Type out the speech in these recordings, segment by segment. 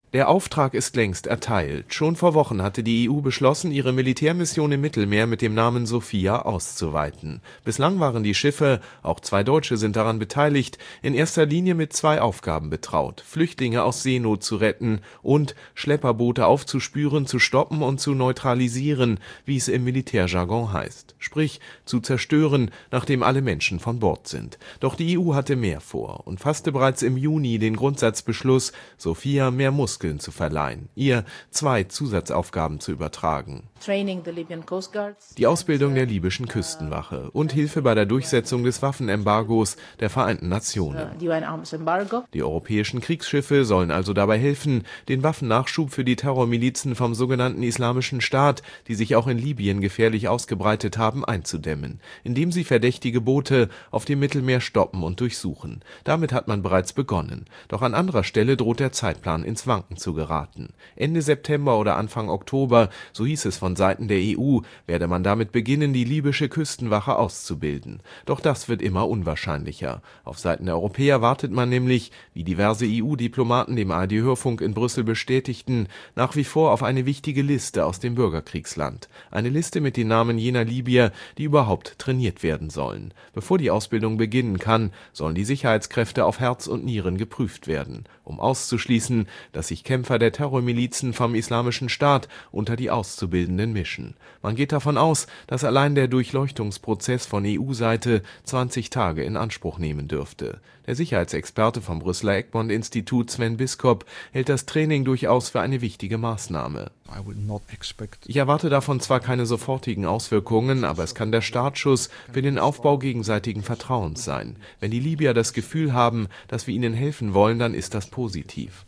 Der Auftrag ist längst erteilt. Schon vor Wochen hatte die EU beschlossen, ihre Militärmission im Mittelmeer mit dem Namen Sophia auszuweiten. Bislang waren die Schiffe, auch 2 Deutsche sind daran beteiligt, in erster Linie mit 2 Aufgaben betraut: Flüchtlinge aus Seenot zu retten und Schlepperboote aufzuspüren, zu stoppen und zu neutralisieren, wie es im Militärjargon heißt. Sprich, zu zerstören, nachdem alle Menschen von Bord sind. Doch die EU hatte mehr vor und fasste bereits im Juni den Grundsatzbeschluss, Sophia mehr Muskeln zu verleihen, ihr 2 Zusatzaufgaben zu übertragen: die Ausbildung der libyschen Küstenwache und Hilfe bei der Durchsetzung des Waffenembargos der Vereinten Nationen. Die europäischen Kriegsschiffe sollen also dabei helfen, den Waffennachschub für die Terrormilizen vom sogenannten Islamischen Staat, die sich auch in Libyen gefährlich ausgebreitet haben, einzudämmen, indem sie verdächtige Boote auf dem Mittelmeer stoppen und durchsuchen. Damit hat man bereits begonnen. Doch an anderer Stelle droht der Zeitplan ins Wanken zu geraten. Ende September oder Anfang Oktober, so hieß es von Seiten der EU, werde man damit beginnen, die libysche Küstenwache auszubilden. Doch das wird immer unwahrscheinlicher. Auf Seiten der Europäer wartet man nämlich, wie diverse EU-Diplomaten dem ARD-Hörfunk in Brüssel bestätigten, nach wie vor auf eine wichtige Liste aus dem Bürgerkriegsland. Eine Liste mit den Namen jener Libyer, die überhaupt trainiert werden sollen. Bevor die Ausbildung beginnen kann, sollen die Sicherheitskräfte auf Herz und Nieren geprüft werden, um auszuschließen, dass sich Kämpfer der Terrormilizen vom Islamischen Staat unter die Auszubildenden mischen. Man geht davon aus, dass allein der Durchleuchtungsprozess von EU-Seite 20 Tage in Anspruch nehmen dürfte. Der Sicherheitsexperte vom Brüsseler Egmont-Institut Sven Biskop hält das Training durchaus für eine wichtige Maßnahme. Ich erwarte davon zwar keine sofortigen Auswirkungen, aber es kann der Startschuss für den Aufbau gegenseitigen Vertrauens sein. Wenn die Libyer das Gefühl haben, dass wir ihnen helfen wollen, dann ist das positiv.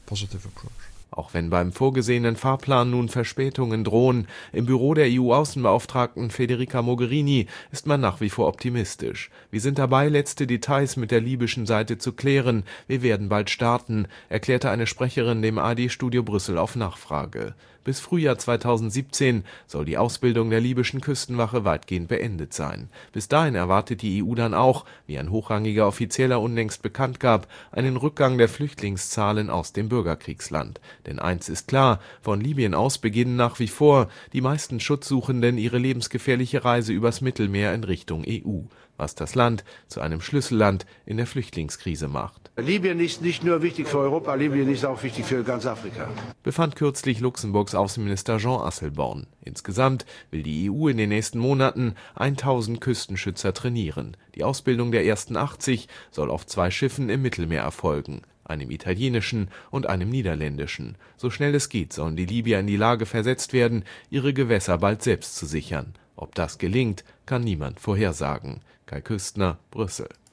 Auch wenn beim vorgesehenen Fahrplan nun Verspätungen drohen, im Büro der EU-Außenbeauftragten Federica Mogherini ist man nach wie vor optimistisch. Wir sind dabei, letzte Details mit der libyschen Seite zu klären. Wir werden bald starten, erklärte eine Sprecherin dem ARD-Studio Brüssel auf Nachfrage. Bis Frühjahr 2017 soll die Ausbildung der libyschen Küstenwache weitgehend beendet sein. Bis dahin erwartet die EU dann auch, wie ein hochrangiger Offizieller unlängst bekannt gab, einen Rückgang der Flüchtlingszahlen aus dem Bürgerkriegsland. Denn eins ist klar, von Libyen aus beginnen nach wie vor die meisten Schutzsuchenden ihre lebensgefährliche Reise übers Mittelmeer in Richtung EU, was das Land zu einem Schlüsselland in der Flüchtlingskrise macht. Libyen ist nicht nur wichtig für Europa, Libyen ist auch wichtig für ganz Afrika, befand kürzlich Luxemburgs Außenminister Jean Asselborn. Insgesamt will die EU in den nächsten Monaten 1000 Küstenschützer trainieren. Die Ausbildung der ersten 80 soll auf 2 Schiffen im Mittelmeer erfolgen, einem italienischen und einem niederländischen. So schnell es geht, sollen die Libyer in die Lage versetzt werden, ihre Gewässer bald selbst zu sichern. Ob das gelingt, kann niemand vorhersagen. Kai Küstner, Brüssel.